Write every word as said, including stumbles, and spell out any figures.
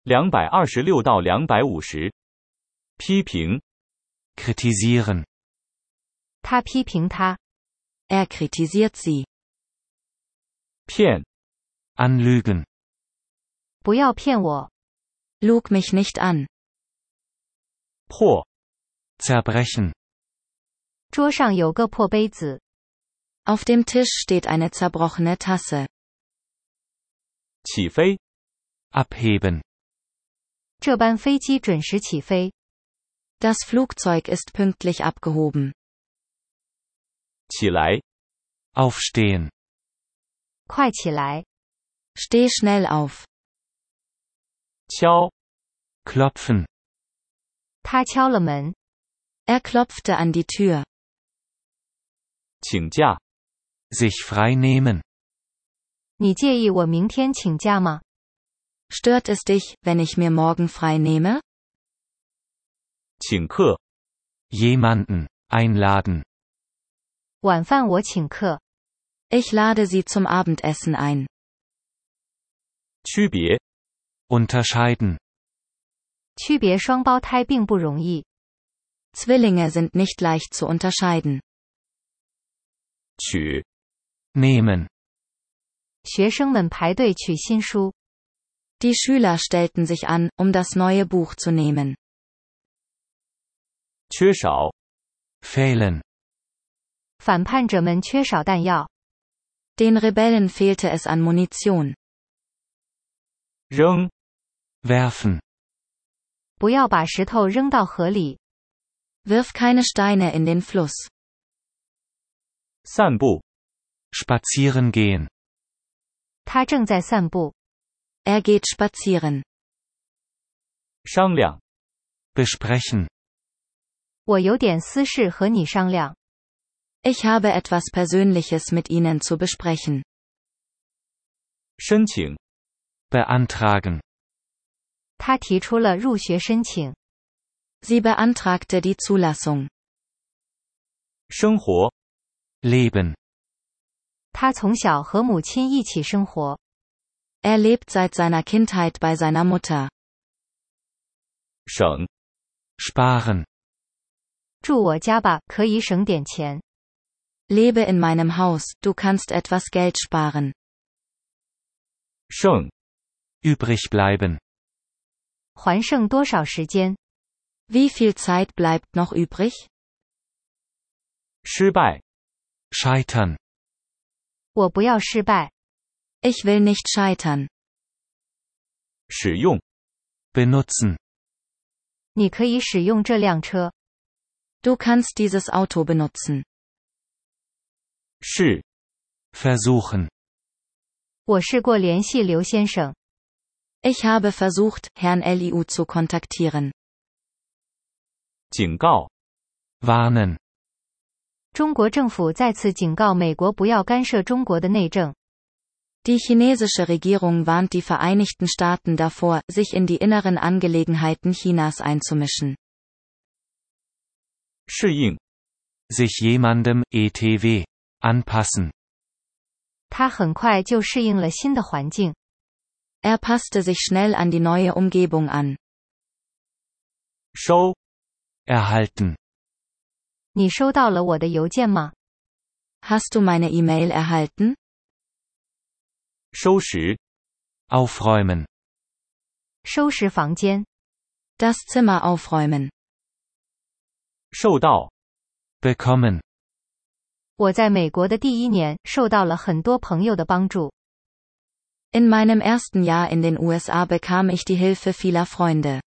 两百二十六到两百五十。批评 Kritisieren. 他批评他。 Er kritisiert sie. 骗 Anlügen. 不要骗我。 Lug mich nicht an. 破 Zerbrechen. 桌上有个破杯子。 Auf dem Tisch steht eine zerbrochene Tasse. 起飞 Abheben. 这班飞机准时起飞。 Das Flugzeug ist pünktlich abgehoben. 起来 Aufstehen. 快起来。 Steh schnell auf. 敲 Klopfen. 他敲了门。 Er klopfte an die Tür. 请假 Sich frei nehmen. 你介意我明天请假吗？ Stört es dich, wenn ich mir morgen frei nehme? 请客 Jemanden. Einladen. 晚饭我请客。 Ich lade Sie zum Abendessen ein. 区别 Unterscheiden. 区别双胞胎并不容易。 Zwillinge sind nicht leicht zu unterscheiden. 取 Nehmen. 学生们排队取新书。 Die Schüler stellten sich an, um das neue Buch zu nehmen. 缺少 Fehlen. 反叛者们缺少弹药。 Den Rebellen fehlte es an Munition. 扔 Werfen. 不要把石头扔到河里。 Wirf keine Steine in den Fluss. 散步 Spazieren gehen. 他正在散步。 Er geht spazieren. 商量 Besprechen. 我有点私事和你商量。 Ich habe etwas Persönliches mit Ihnen zu besprechen. 申请 Beantragen. 他提出了入学申请。 Sie beantragte die Zulassung. 生活 Leben. 他从小和母亲一起生活。 Er lebt seit seiner Kindheit bei seiner Mutter. 省 Sparen. 住我家吧，可以省点钱。 Lebe in meinem Haus, du kannst etwas Geld sparen. 剩 Übrig bleiben. 还剩多少时间？ Wie viel Zeit bleibt noch übrig? 失败 Scheitern. 我不要失败。 Ich will nicht scheitern. 使用 Benutzen. 你可以使用这辆车。 Du kannst dieses Auto benutzen. 试 Versuchen. 我试过联系刘先生。 Ich habe versucht, Herrn Liu zu kontaktieren. 警告 Warnen. 中国政府再次警告美国不要干涉中国的内政。 Die chinesische Regierung warnt die Vereinigten Staaten davor, sich in die inneren Angelegenheiten Chinas einzumischen. 适应 Sich jemandem, et cetera anpassen. 他很快就适应了新的环境。 Er passte sich schnell an die neue Umgebung an. 收 Erhalten. 你收到了我的邮件吗？ Hast du meine E-Mail erhalten? 收拾 Aufräumen. 收拾房间。 Das Zimmer aufräumen. 受到 Bekommen. 我在美国的第一年受到了很多朋友的帮助。 In meinem ersten Jahr in den U S A bekam ich die Hilfe vieler Freunde.